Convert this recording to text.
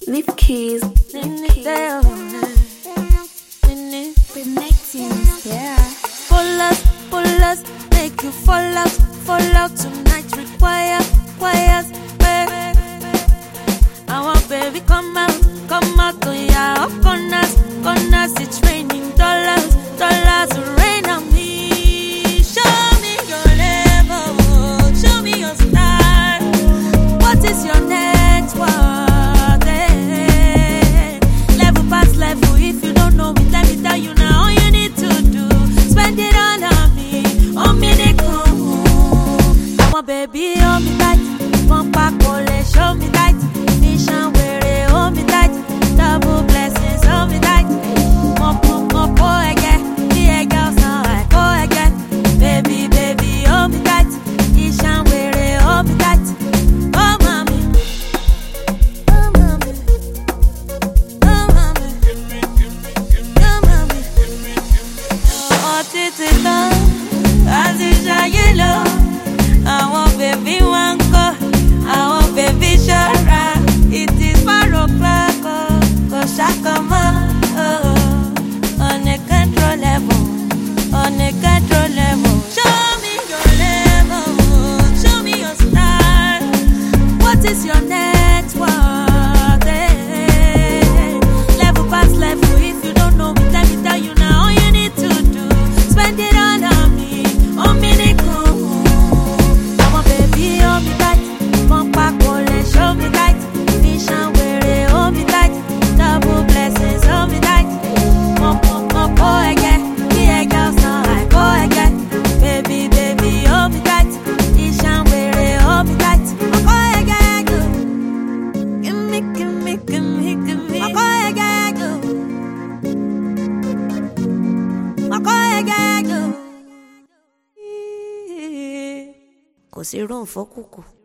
Lip keys. Pull us, make you fall out tonight. Requires, I want baby come out, oh yeah, up on us, it's raining dollars, rain on me. Show me your level, show me your style. What is your net worth? Level past level, if you don't know it, let me tell you now. All you need to do, spend it all on me, I want baby, hold me tight. One pack, show me tight. Mission where hold me tight. Double blessings, hold me tight. More, again. The girls now I go again. Baby, hold me tight. Mission where hold me tight. Oh, mommy. Oh, mommy. Oh, mommy. Oh, mommy. Oh, titi, as is a yellow. I want baby one go, I want baby shara. It is 4 o'clock, go shakama, uncontrollable. Show me your level, show me your style. What is your net worth? Level past level, if you don't know it, let me tell you now. All you need to do, spend it all on me, on me. Hold me tight, one pack, show me tight. Mission where hold me tight. Double blessings, hold me tight. More again. The girls now I go again. Baby, hold me tight. Mission where hold me tight. I go again. Give me. I go again. I go again. Kò sí ròǹfọ́ kùkù.